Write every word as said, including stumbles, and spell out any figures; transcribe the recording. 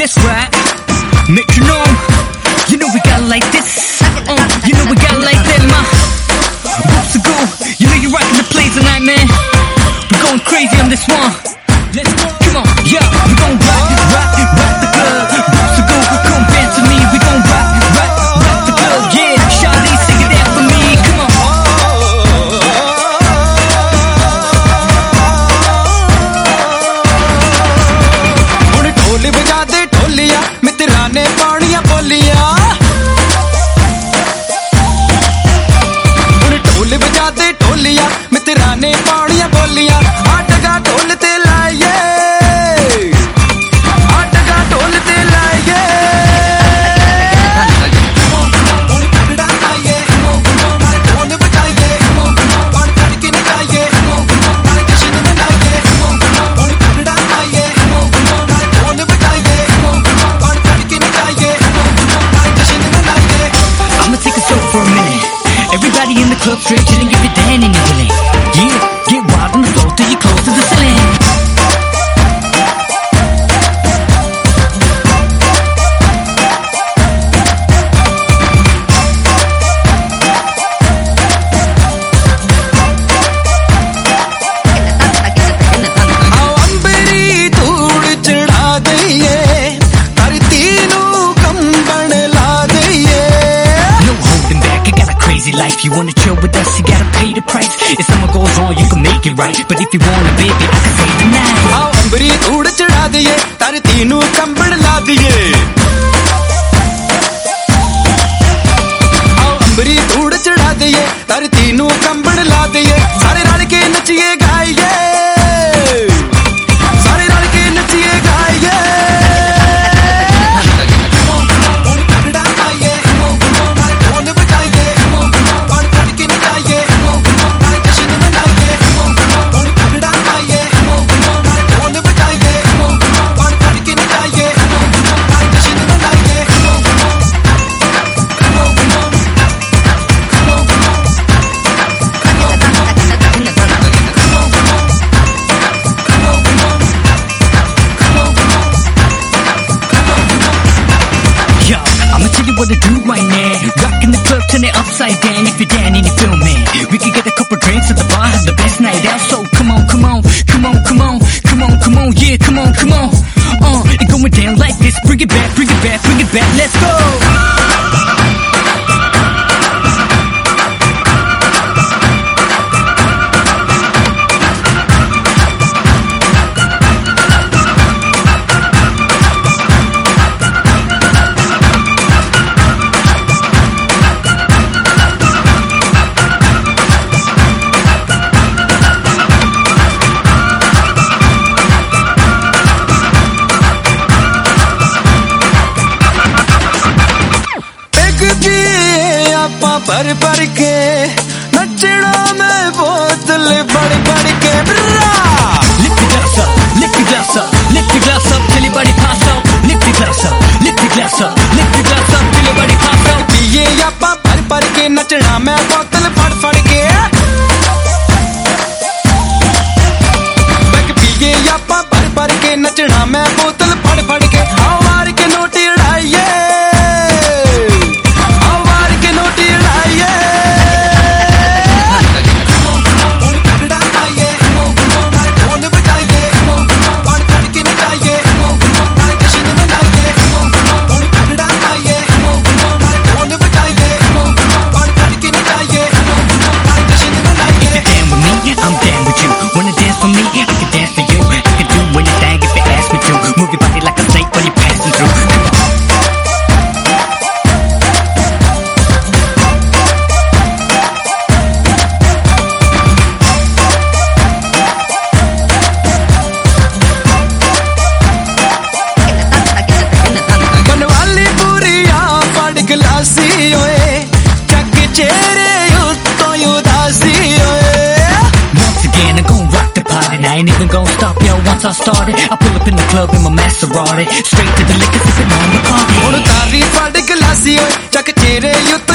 That's right, metronome. You know we got it like this. Uh, you know we got it like that, ma. What's the go? You know you're rocking the place tonight, man. We're going crazy on this one. Let's go. Come on, yeah. We gon' rock, rock, rock the club. What's the go? Come dance with me. We gon' rock, rock, rock the club. Yeah, Shawty, sing it out for me. Come on. ਹੁਣ ਢੋਲ ਵਜਾ ਦੇ ਢੋਲੀਆਂ ਮਿੱਤਰਾਂ ਨੇ ਪਾਉਣੀਆਂ ਬੋਲੀਆਂ ਹੁਣ ਢੋਲ ਵਜਾ ਦੇ ਢੋਲੀਆਂ ਮਿੱਤਰਾਂ ਨੇ ਪਾਉਣੀਆਂ ਬੋਲੀਆਂ ਆ ਟਗਾ ਢੋਲ ਤੇ ਲਾਈਏ ਆ ਟਗਾ ਢੋਲ ਤੇ ਲਾਈਏ ਹੁਣ ਭੰਗੜਾ ਪਾਈਏ ਢੋਲ ਵਜਾਈਏ ਬਣ ਕੱਢ ਕੇ ਨਚਾਈਏ ਨਾਲ ਜਸ਼ਨ ਮਨਾਈਏ ਹੁਣ ਭੰਗੜਾ ਪਾਈਏ ਢੋਲ ਵਜਾਈਏ ਬਣ ਕੱਢ ਕੇ ਨਚਾਈਏ ਨਾਲ ਜਸ਼ਨ ਮਨਾਈਏ I'ma take a stroll for a minute. Everybody in the club straight chilling, give it Dan and you're willing. Yeah, get wild on the floor till you close to the ceiling. Life, you wanna chill with us, you gotta pay the price. If something goes wrong, you can make it right. But if you wanna, baby, I can save the night. आओ अंबरी धूड़ चढ़ा दिए, धरती नू कंबड़ ला दिए. आओ अंबरी धूड़ चढ़ा दिए, धरती नू कंबड़ ला दिए. सारे रल के नचिए गाइए, सारे रल के नचिए गाइए. What to do right now? Rockin' the club, turn it upside down. If you're down and you feel me, we can get a couple drinks at the bar, have the best night out. So come on, come on, come on, come on, come on, come on, yeah, come on, come on. Uh, it going down like this. Bring it back, bring it back, bring it back. Let's go. भर भर के नचना में बोतल बड़ बड़ के Lift your glass up, lift your glass up, lift your glass up till your body pass out. Lift your glass up, lift your glass up, lift your glass up till your body pass out. पिए आपा भर भर के नचना में बोतल फड़ फड़ के बैग पिए आपा भर भर के नचना में बोतल फड़ फड़ के आओ मार के नोटी उड़ाइए I ain't even gonna stop, yo, once I started I pull up in the club in my Maserati Straight to the liquor, sipping on the party. ਹੁਣ ਤਾਰੀ ਫੜ ਗਲਾਸੀ ਓਏ ਚੱਕ ਚਿਹਰੇ ਉੱਤੇ